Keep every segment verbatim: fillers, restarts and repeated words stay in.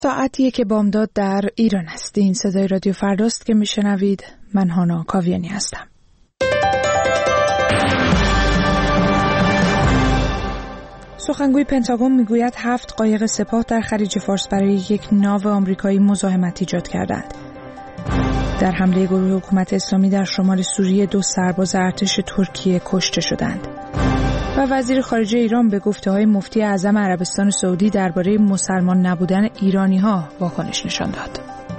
ساعتیه که بامداد در ایران است. این صدای رادیو فرداست که میشنوید. من هانا کاویانی هستم. سخنگوی پنتاگون میگوید هفت قایق سپاه در خلیج فارس برای یک ناو آمریکایی مزاحمت ایجاد کردند. در حمله گروه حکومت اسلامی در شمال سوریه دو سرباز ارتش ترکیه کشته شدند. و وزیر خارجه ایران به گفته‌های مفتی اعظم عربستان سعودی درباره مسلمان نبودن ایرانی‌ها واکنش نشان داد.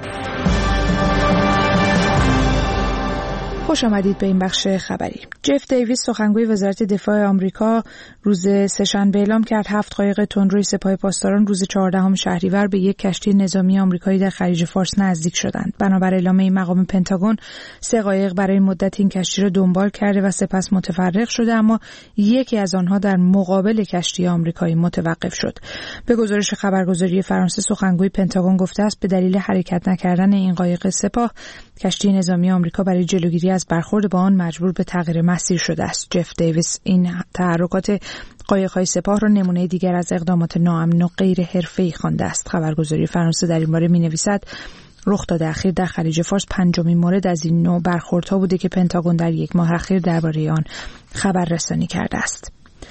خوش آمدید به این بخش خبری. جف دیویس سخنگوی وزارت دفاع آمریکا روز سه‌شنبه اعلام کرد هفت قایق تندروی سپاه پاسداران روز چهاردهم شهریور به یک کشتی نظامی آمریکایی در خلیج فارس نزدیک شدند. بنابر اعلام این مقام پنتاگون سه قایق برای مدت این کشتی را دنبال کرده و سپس متفرق شده، اما یکی از آنها در مقابل کشتی آمریکایی متوقف شد. به گزارش خبرگزاری فرانسه سخنگوی پنتاگون گفته است به دلیل حرکت نکردن این قایق سپاه کشتی نظامی آمریکا برای جلوگیری از برخورد با آن مجبور به تغییر مسیر شده است. جف دیویس این تحرکات قایق‌های سپاه را نمونه دیگر از اقدامات ناامن و غیر حرفه‌ای خوانده است. خبرگزاری فرانسه در این باره می‌نویسد رخ داده اخیر در خلیج فارس پنجمین مورد از این نوع برخوردها بوده که پنتاگون در یک ماه اخیر درباره آن خبررسانی کرده است.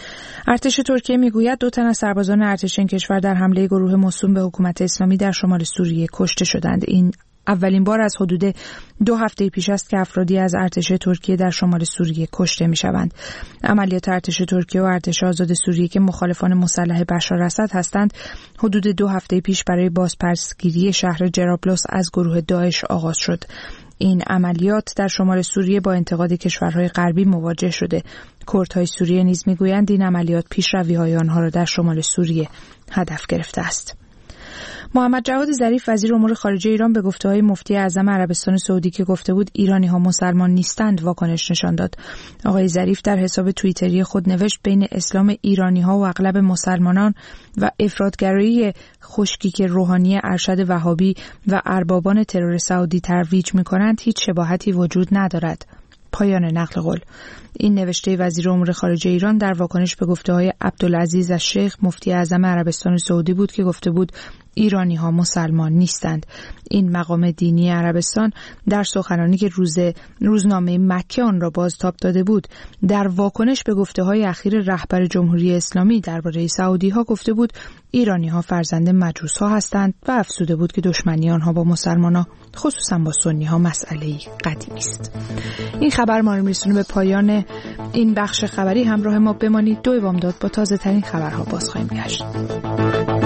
ارتش ترکیه میگوید دو تن از سربازان ارتش این کشور در حمله گروه موسوم به حکومت اسلامی در شمال سوریه کشته شدند. این اولین بار از حدود دو هفته پیش است که افرادی از ارتش ترکیه در شمال سوریه کشته می‌شوند. عملیات ارتش ترکیه و ارتش آزاد سوریه که مخالفان مسلح بشار اسد هستند، حدود دو هفته پیش برای بازپسگیری شهر جرابلس از گروه داعش آغاز شد. این عملیات در شمال سوریه با انتقاد کشورهای غربی مواجه شده. کردهای سوریه نیز می‌گویند این عملیات پیشروی‌های آنها را در شمال سوریه هدف گرفته است. محمد جواد ظریف وزیر امور خارجه ایران به گفته‌های مفتی اعظم عربستان سعودی که گفته بود ایرانی‌ها مسلمان نیستند واکنش نشان داد. آقای ظریف در حساب توییتری خود نوشت بین اسلام ایرانی‌ها و اغلب مسلمانان و افراط‌گرایی خشکی که روحانی ارشد وهابی و اربابان ترور سعودی ترویج می‌کنند هیچ شباهتی وجود ندارد. پایان نقل قول. این نوشته وزیر امور خارجه ایران در واکنش به گفته‌های عبدالعزیز الشیخ مفتی اعظم عربستان سعودی بود که گفته بود ایرانی ها مسلمان نیستند. این مقام دینی عربستان در سخنرانی که روز روزنامه مکه آن را بازتاب داده بود در واکنش به گفته‌های اخیر رهبر جمهوری اسلامی درباره سعودی ها گفته بود ایرانی ها فرزند مجوس ها هستند و افزوده بود که دشمنی آنها با مسلمان ها خصوصا با سنی ها مسئله قدیمی است. این خبر ما رو میرسونه به پایان این بخش خبری. همراه ما بمانید. دو بامداد با تازه ترین خبرها باز خواهیم گشت.